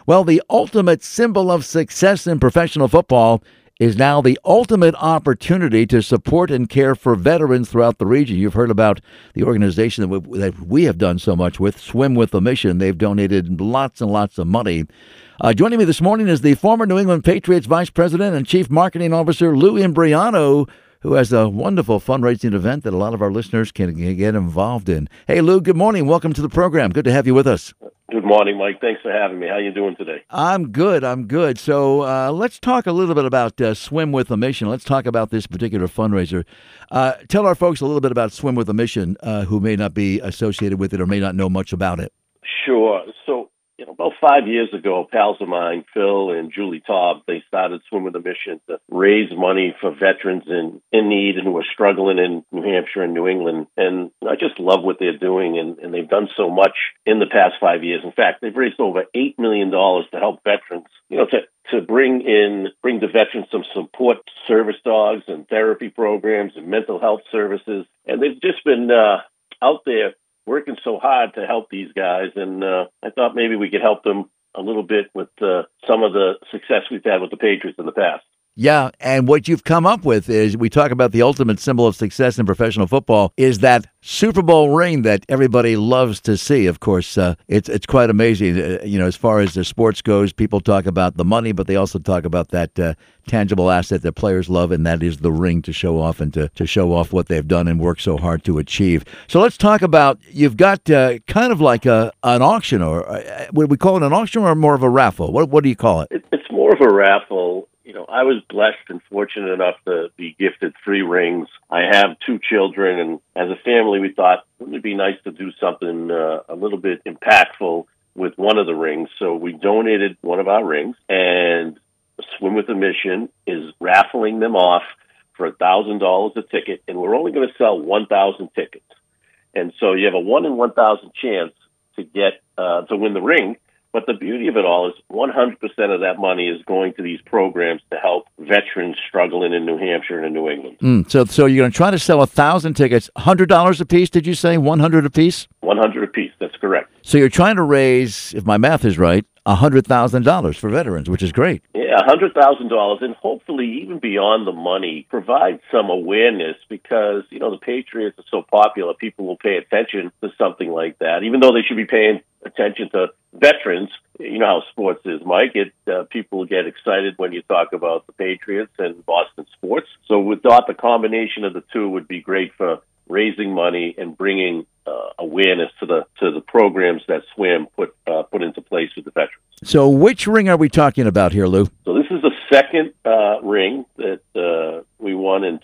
Well, the ultimate symbol of success in professional football is now the ultimate opportunity to support and care for veterans throughout the region. You've heard about the organization that we have done so much with, Swim with a Mission. They've donated lots and lots of money. Joining me this morning is the former New England Patriots Vice President and Chief Marketing Officer, Lou Imbriano, who has a wonderful fundraising event that a lot of our listeners can get involved in. Hey, Lou, good morning. Welcome to the program. Good to have you with us. Good morning, Mike. Thanks for having me. How you doing today? I'm good. So let's talk a little bit about Swim with a Mission. Let's talk about this particular fundraiser. Tell our folks a little bit about Swim with a Mission who may not be associated with it or may not know much about it. Sure. So, about 5 years ago, pals of mine, Phil and Julie Taub, they started Swim with a Mission to raise money for veterans in need and who are struggling in New Hampshire and New England. And I just love what they're doing, and they've done so much in the past 5 years. In fact, they've raised over $8 million to help veterans, to bring the veterans some support service dogs and therapy programs and mental health services. And they've just been out there working so hard to help these guys, and I thought maybe we could help them a little bit with some of the success we've had with the Patriots in the past. Yeah, and what you've come up with is, we talk about the ultimate symbol of success in professional football, is that Super Bowl ring that everybody loves to see. Of course, it's quite amazing. As far as the sports goes, people talk about the money, but they also talk about that tangible asset that players love, and that is the ring to show off and to show off what they've done and worked so hard to achieve. So let's talk about, you've got kind of like an auction, or would we call it an auction or more of a raffle? What do you call it? It's more of a raffle. I was blessed and fortunate enough to be gifted 3 rings. I have 2 children, and as a family, we thought, wouldn't it be nice to do something a little bit impactful with one of the rings? So we donated one of our rings, and Swim with a Mission is raffling them off for $1,000 a ticket, and we're only going to sell 1,000 tickets. And so you have a 1 in 1,000 chance to get to win the ring. But the beauty of it all is 100% of that money is going to these programs to help veterans struggling in New Hampshire and in New England. So you're going to try to sell 1,000 tickets, $100 a piece, did you say? 100 a piece? 100 a piece, that's correct. So you're trying to raise, if my math is right, $100,000 for veterans, which is great. Yeah, $100,000, and hopefully even beyond the money, provide some awareness, because, the Patriots are so popular, people will pay attention to something like that, even though they should be paying attention to veterans. You know how sports is, Mike. People get excited when you talk about the Patriots and Boston sports. So we thought the combination of the two would be great for raising money and bringing awareness to the programs that Swim put into place with the veterans. So which ring are we talking about here, Lou? So this is the second ring that we won in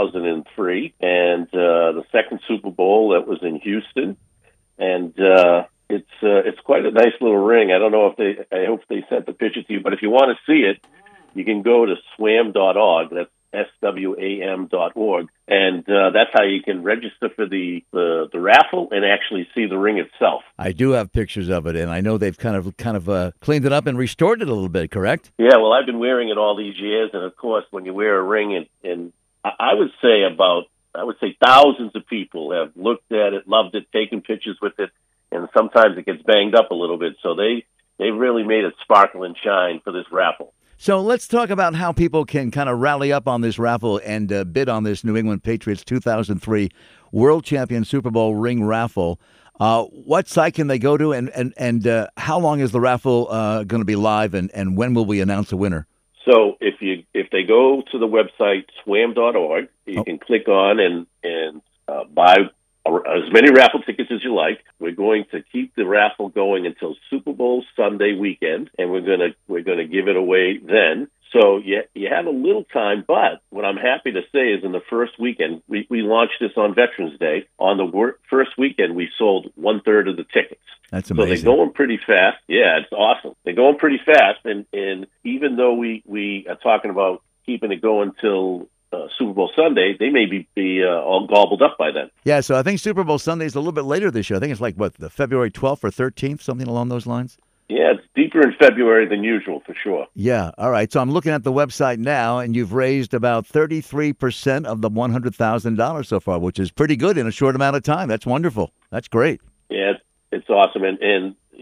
2003, and the second Super Bowl that was in Houston, and it's quite a nice little ring. I don't know I hope they sent the picture to you, but if you want to see it, you can go to swam.org. That's swam.org, and that's how you can register for the raffle and actually see the ring itself. I do have pictures of it, and I know they've kind of cleaned it up and restored it a little bit, correct? Yeah, well, I've been wearing it all these years, and of course, when you wear a ring, and I would say thousands of people have looked at it, loved it, taken pictures with it, and sometimes it gets banged up a little bit, so they really made it sparkle and shine for this raffle. So let's talk about how people can kind of rally up on this raffle and bid on this New England Patriots 2003 World Champion Super Bowl ring raffle. What site can they go to, and how long is the raffle going to be live, and when will we announce a winner? So if they go to the website swam.org, you can click on and buy as many raffle tickets as you like. We're going to keep the raffle going until Super Bowl Sunday weekend, and we're gonna give it away then. So you have a little time, but what I'm happy to say is in the first weekend, we launched this on Veterans Day. On the first weekend, we sold 1/3 of the tickets. That's amazing. So they're going pretty fast. Yeah, it's awesome. They're going pretty fast, and even though we are talking about keeping it going till Super Bowl Sunday, they may be all gobbled up by then. Yeah, so I think Super Bowl Sunday is a little bit later this year. I think it's like, the February 12th or 13th, something along those lines? Yeah, it's deeper in February than usual, for sure. Yeah, all right. So I'm looking at the website now, and you've raised about 33% of the $100,000 so far, which is pretty good in a short amount of time. That's wonderful. That's great. Yeah, it's awesome. And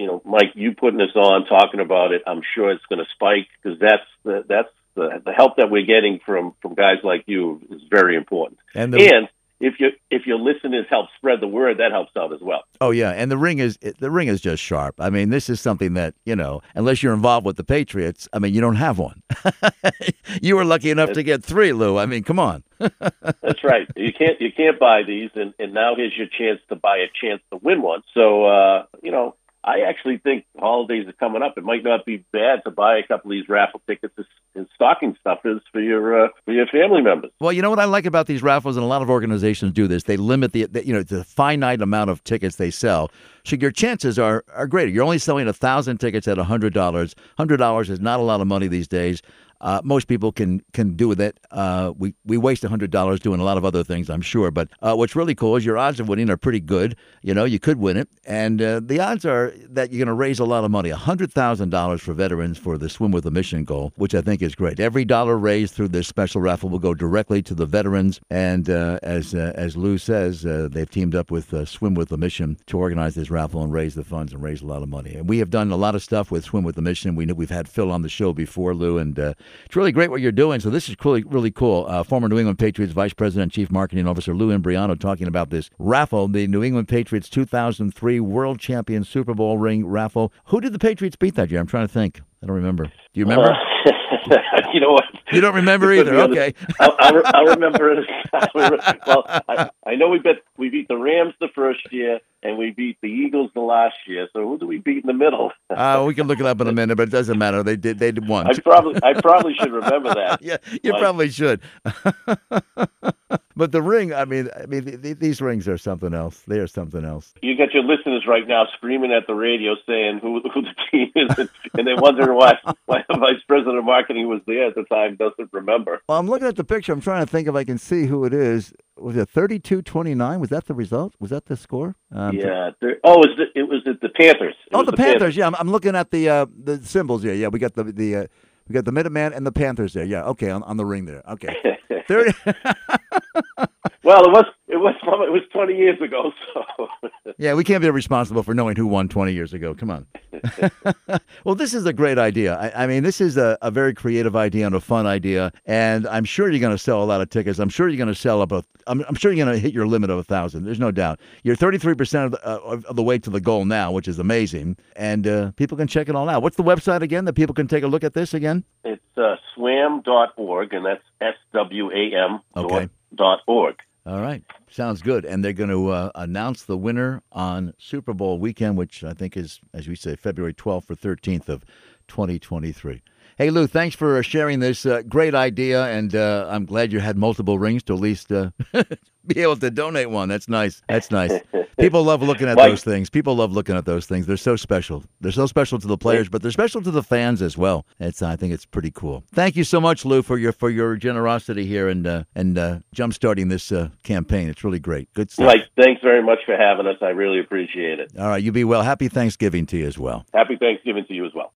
Mike, you putting this on, talking about it, I'm sure it's going to spike because that's the help that we're getting from guys like you is very important. And if your listeners help spread the word, that helps out as well. Oh yeah, and the ring is just sharp. I mean, this is something that unless you're involved with the Patriots, I mean, you don't have one. You were lucky enough to get 3, Lou. I mean, come on. That's right. You can't buy these, and now here's your chance to buy a chance to win one. So I actually think the holidays are coming up. It might not be bad to buy a couple of these raffle tickets and stocking stuffers for your family members. Well, you know what I like about these raffles, and a lot of organizations do this. They limit the finite amount of tickets they sell. So your chances are greater. You're only selling 1,000 tickets at $100. $100 is not a lot of money these days. Most people can do with it. We waste $100 doing a lot of other things, I'm sure. But what's really cool is your odds of winning are pretty good. You could win it. And the odds are that you're going to raise a lot of money, $100,000 for veterans for the Swim with a Mission goal, which I think is great. Every dollar raised through this special raffle will go directly to the veterans. And as Lou says, they've teamed up with Swim with a Mission to organize this raffle and raise the funds and raise a lot of money. And we have done a lot of stuff with Swim with a Mission. We've had Phil on the show before, Lou, and it's really great what you're doing. So this is really, really cool. Former New England Patriots Vice President, Chief Marketing Officer Lou Imbriano talking about this raffle, the New England Patriots 2003 World Champion Super Bowl ring raffle. Who did the Patriots beat that year? I'm trying to think. I don't remember. Do you remember? You know what? You don't remember either. Okay. I remember it. Well, I know we beat the Rams the first year, and we beat the Eagles the last year. So who do we beat in the middle? We can look it up in a minute, but it doesn't matter. They did one. I probably should remember that. Yeah, you probably should. But the ring, I mean, these rings are something else. They are something else. You got your listeners right now screaming at the radio saying who the team is, and they're wondering why the Vice President of Marketing was there at the time doesn't remember. Well, I'm looking at the picture. I'm trying to think if I can see who it is. Was it 32-29? Was that the result? Was that the score? Yeah. It was the Panthers. The Panthers. Yeah, I'm looking at the symbols here. Yeah, we got the Minuteman and the Panthers there. Yeah, okay, on the ring there. Okay. 30. Well, it was 20 years ago, so. Yeah, we can't be responsible for knowing who won 20 years ago. Come on. Well, this is a great idea. I mean, this is a very creative idea and a fun idea, and I'm sure you're going to sell a lot of tickets. I'm sure you're going to sell I'm sure you're going to hit your limit of 1,000. There's no doubt. You're 33% of the way to the goal now, which is amazing, and people can check it all out. What's the website again that people can take a look at this again? It's swam.org, and that's SWAM. Okay. .org. All right. Sounds good. And they're going to announce the winner on Super Bowl weekend, which I think is, as we say, February 12th or 13th of 2023. Hey, Lou, thanks for sharing this great idea, and I'm glad you had multiple rings to at least be able to donate one. That's nice. That's nice. People love looking at those things. People love looking at those things. They're so special. They're so special to the players, but they're special to the fans as well. I think it's pretty cool. Thank you so much, Lou, for your generosity here and jump-starting this campaign. It's really great. Good stuff. Mike, thanks very much for having us. I really appreciate it. All right, you be well. Happy Thanksgiving to you as well. Happy Thanksgiving to you as well.